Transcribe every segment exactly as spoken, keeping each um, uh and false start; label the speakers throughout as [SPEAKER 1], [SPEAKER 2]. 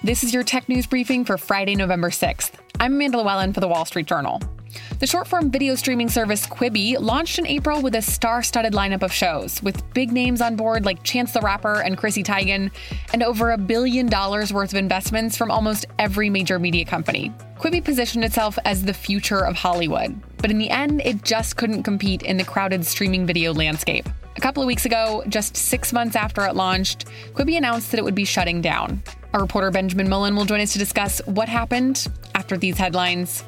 [SPEAKER 1] This is your tech news briefing for Friday, November sixth. I'm Amanda Llewellyn for The Wall Street Journal. The short-form video streaming service Quibi launched in April with a star-studded lineup of shows, with big names on board like Chance the Rapper and Chrissy Teigen, and over a billion dollars worth of investments from almost every major media company. Quibi positioned itself as the future of Hollywood, but in the end, it just couldn't compete in the crowded streaming video landscape. A couple of weeks ago, just six months after it launched, Quibi announced that it would be shutting down. Our reporter Benjamin Mullen will join us to discuss what happened after these headlines.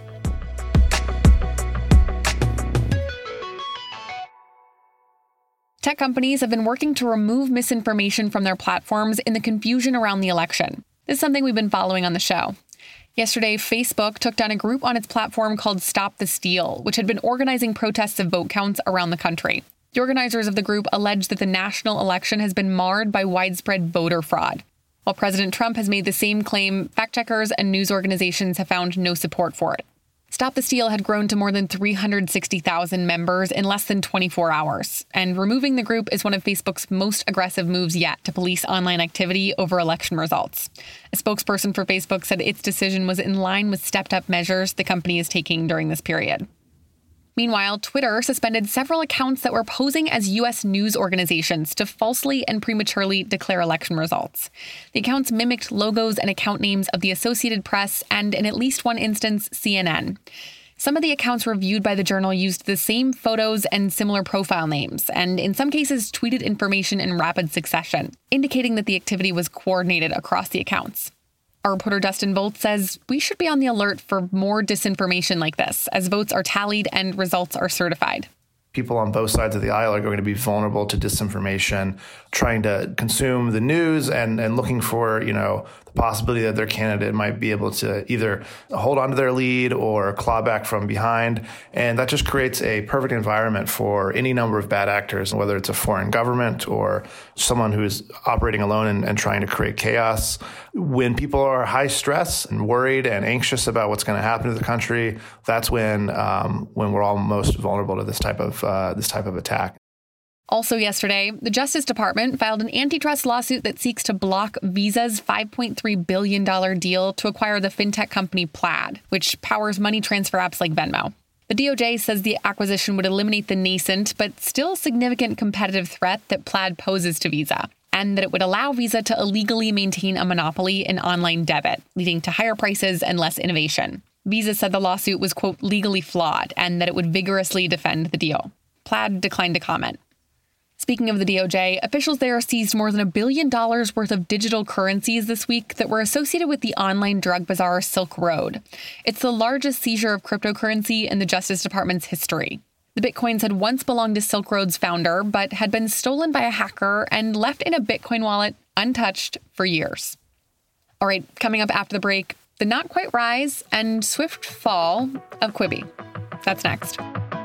[SPEAKER 1] Tech companies have been working to remove misinformation from their platforms in the confusion around the election. This is something we've been following on the show. Yesterday, Facebook took down a group on its platform called Stop the Steal, which had been organizing protests of vote counts around the country. The organizers of the group allege that the national election has been marred by widespread voter fraud. While President Trump has made the same claim, fact-checkers and news organizations have found no support for it. Stop the Steal had grown to more than three hundred sixty thousand members in less than twenty-four hours, and removing the group is one of Facebook's most aggressive moves yet to police online activity over election results. A spokesperson for Facebook said its decision was in line with stepped-up measures the company is taking during this period. Meanwhile, Twitter suspended several accounts that were posing as U S news organizations to falsely and prematurely declare election results. The accounts mimicked logos and account names of the Associated Press and, in at least one instance, C N N. Some of the accounts reviewed by the Journal used the same photos and similar profile names, and in some cases tweeted information in rapid succession, indicating that the activity was coordinated across the accounts. Our reporter Dustin Volt says we should be on the alert for more disinformation like this as votes are tallied and results are certified.
[SPEAKER 2] People on both sides of the aisle are going to be vulnerable to disinformation, trying to consume the news and, and looking for, you know, the possibility that their candidate might be able to either hold on to their lead or claw back from behind. And that just creates a perfect environment for any number of bad actors, whether it's a foreign government or someone who is operating alone and, and trying to create chaos. When people are high stress and worried and anxious about what's going to happen to the country, that's when um, when we're all most vulnerable to this type of uh, this type of attack.
[SPEAKER 1] Also yesterday, the Justice Department filed an antitrust lawsuit that seeks to block Visa's five point three billion dollars deal to acquire the fintech company Plaid, which powers money transfer apps like Venmo. The D O J says the acquisition would eliminate the nascent but still significant competitive threat that Plaid poses to Visa, and that it would allow Visa to illegally maintain a monopoly in online debit, leading to higher prices and less innovation. Visa said the lawsuit was, quote, legally flawed, and that it would vigorously defend the deal. Plaid declined to comment. Speaking of the D O J, officials there seized more than a billion dollars worth of digital currencies this week that were associated with the online drug bazaar Silk Road. It's the largest seizure of cryptocurrency in the Justice Department's history. The Bitcoins had once belonged to Silk Road's founder, but had been stolen by a hacker and left in a Bitcoin wallet untouched for years. All right, coming up after the break, the not quite rise and swift fall of Quibi. That's next.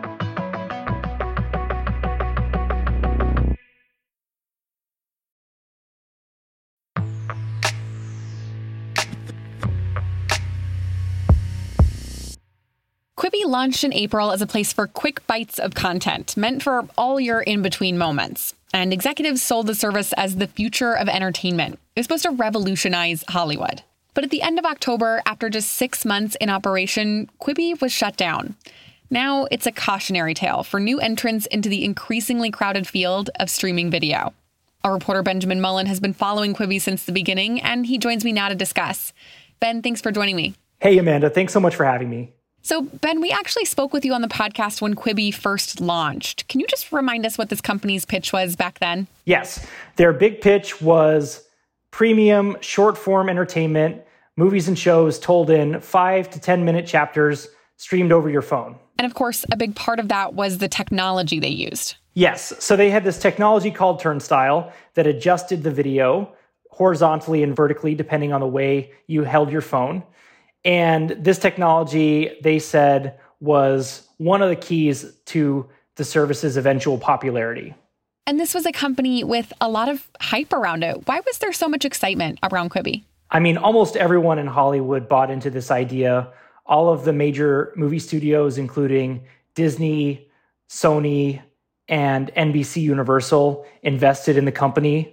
[SPEAKER 1] Quibi launched in April as a place for quick bites of content, meant for all your in-between moments. And executives sold the service as the future of entertainment. It was supposed to revolutionize Hollywood. But at the end of October, after just six months in operation, Quibi was shut down. Now it's a cautionary tale for new entrants into the increasingly crowded field of streaming video. Our reporter Benjamin Mullen has been following Quibi since the beginning, and he joins me now to discuss. Ben, thanks for joining me.
[SPEAKER 3] Hey, Amanda. Thanks so much for having me.
[SPEAKER 1] So, Ben, we actually spoke with you on the podcast when Quibi first launched. Can you just remind us what this company's pitch was back then?
[SPEAKER 3] Yes. Their big pitch was premium, short-form entertainment, movies and shows told in five to ten minute chapters streamed over your phone.
[SPEAKER 1] And of course, a big part of that was the technology they used.
[SPEAKER 3] Yes. So they had this technology called Turnstile that adjusted the video horizontally and vertically, depending on the way you held your phone. And this technology, they said, was one of the keys to the service's eventual popularity.
[SPEAKER 1] And this was a company with a lot of hype around it. Why was there so much excitement around Quibi?
[SPEAKER 3] I mean, almost everyone in Hollywood bought into this idea. All of the major movie studios, including Disney, Sony, and N B C Universal, invested in the company.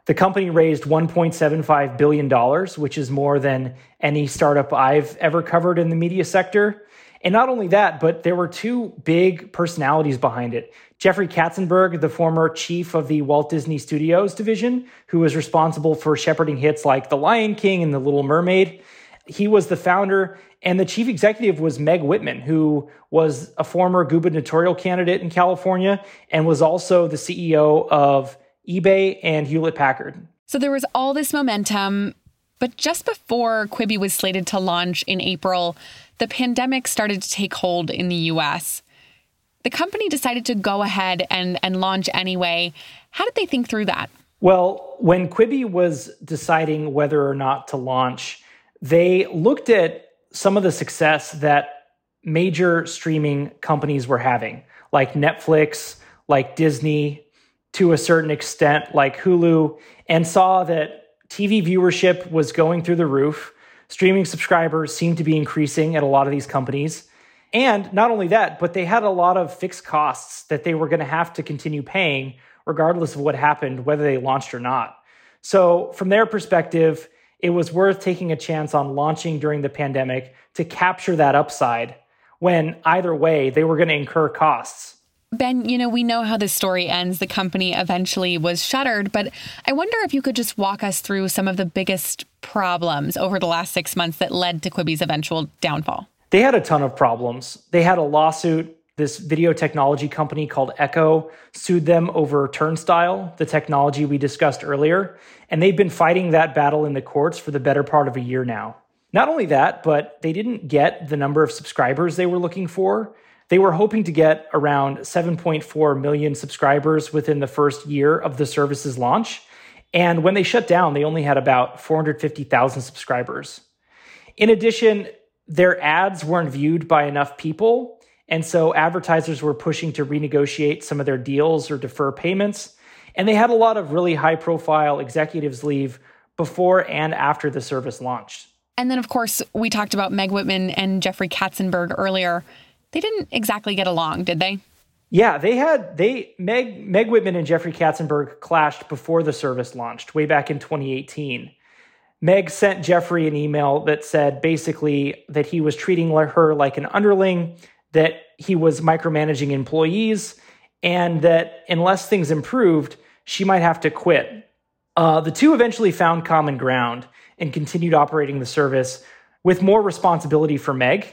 [SPEAKER 3] The company raised one point seven five billion dollars, which is more than any startup I've ever covered in the media sector. And not only that, but there were two big personalities behind it. Jeffrey Katzenberg, the former chief of the Walt Disney Studios division, who was responsible for shepherding hits like The Lion King and The Little Mermaid. He was the founder, and the chief executive was Meg Whitman, who was a former gubernatorial candidate in California and was also the C E O of eBay and Hewlett-Packard.
[SPEAKER 1] So there was all this momentum, but just before Quibi was slated to launch in April, the pandemic started to take hold in the U S. The company decided to go ahead and, and launch anyway. How did they think through that?
[SPEAKER 3] Well, when Quibi was deciding whether or not to launch, they looked at some of the success that major streaming companies were having, like Netflix, like Disney, to a certain extent, like Hulu, and saw that T V viewership was going through the roof. Streaming subscribers seemed to be increasing at a lot of these companies. And not only that, but they had a lot of fixed costs that they were going to have to continue paying regardless of what happened, whether they launched or not. So from their perspective, it was worth taking a chance on launching during the pandemic to capture that upside when either way, they were going to incur costs.
[SPEAKER 1] Ben, you know, we know how this story ends. The company eventually was shuttered, but I wonder if you could just walk us through some of the biggest problems over the last six months that led to Quibi's eventual downfall.
[SPEAKER 3] They had a ton of problems. They had a lawsuit. This video technology company called Echo sued them over Turnstile, the technology we discussed earlier, and they've been fighting that battle in the courts for the better part of a year now. Not only that, but they didn't get the number of subscribers they were looking for. They were hoping to get around seven point four million subscribers within the first year of the service's launch. And when they shut down, they only had about four hundred fifty thousand subscribers. In addition, their ads weren't viewed by enough people. And so advertisers were pushing to renegotiate some of their deals or defer payments. And they had a lot of really high profile executives leave before and after the service launched.
[SPEAKER 1] And then, of course, we talked about Meg Whitman and Jeffrey Katzenberg earlier. They didn't exactly get along, did they?
[SPEAKER 3] Yeah, they had, they, Meg, Meg Whitman and Jeffrey Katzenberg clashed before the service launched, way back in twenty eighteen. Meg sent Jeffrey an email that said basically that he was treating her like an underling, that he was micromanaging employees, and that unless things improved, she might have to quit. Uh, the two eventually found common ground and continued operating the service with more responsibility for Meg,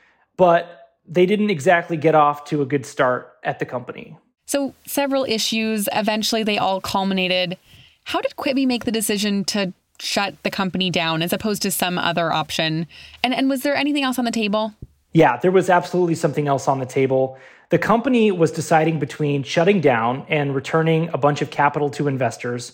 [SPEAKER 3] but they didn't exactly get off to a good start at the company.
[SPEAKER 1] So several issues, eventually they all culminated. How did Quibi make the decision to shut the company down as opposed to some other option? And, and was there anything else on the table?
[SPEAKER 3] Yeah, there was absolutely something else on the table. The company was deciding between shutting down and returning a bunch of capital to investors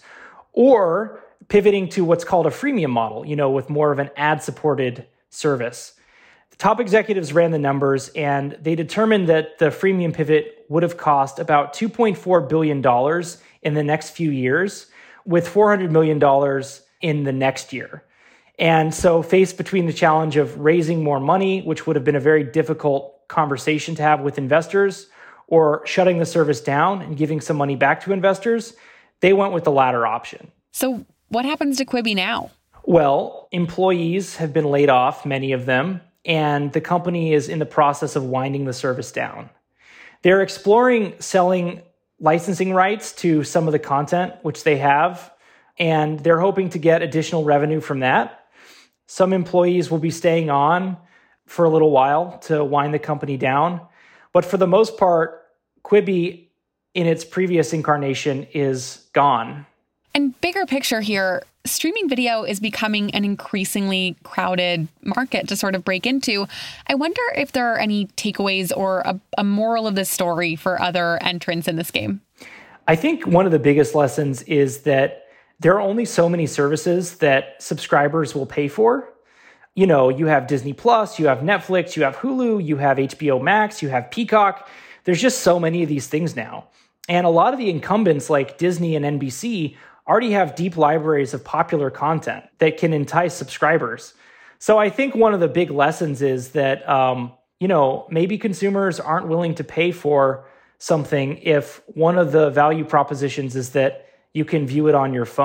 [SPEAKER 3] or pivoting to what's called a freemium model, you know, with more of an ad-supported service. The top executives ran the numbers and they determined that the freemium pivot would have cost about two point four billion dollars in the next few years, with four hundred million dollars in the next year. And so faced between the challenge of raising more money, which would have been a very difficult conversation to have with investors, or shutting the service down and giving some money back to investors, they went with the latter option.
[SPEAKER 1] So what happens to Quibi now?
[SPEAKER 3] Well, employees have been laid off, many of them, and the company is in the process of winding the service down. They're exploring selling licensing rights to some of the content, which they have, and they're hoping to get additional revenue from that. Some employees will be staying on for a little while to wind the company down. But for the most part, Quibi in its previous incarnation is gone.
[SPEAKER 1] And bigger picture here, streaming video is becoming an increasingly crowded market to sort of break into. I wonder if there are any takeaways or a, a moral of the story for other entrants in this game.
[SPEAKER 3] I think one of the biggest lessons is that there are only so many services that subscribers will pay for. You know, you have Disney Plus, you have Netflix, you have Hulu, you have H B O Max, you have Peacock. There's just so many of these things now. And a lot of the incumbents like Disney and N B C already have deep libraries of popular content that can entice subscribers. So I think one of the big lessons is that, um, you know, maybe consumers aren't willing to pay for something if one of the value propositions is that you can view it on your phone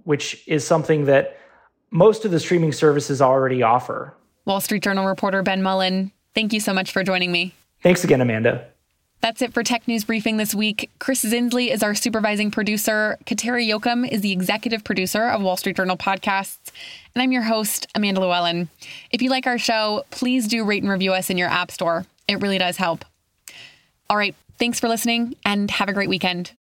[SPEAKER 3] which is something that most of the streaming services already offer.
[SPEAKER 1] Wall Street Journal reporter Ben Mullen, thank you so much for joining me.
[SPEAKER 3] Thanks again, Amanda.
[SPEAKER 1] That's it for Tech News Briefing this week. Chris Zinsley is our supervising producer. Kateri Yoakum is the executive producer of Wall Street Journal Podcasts. And I'm your host, Amanda Llewellyn. If you like our show, please do rate and review us in your app store. It really does help. All right. Thanks for listening and have a great weekend.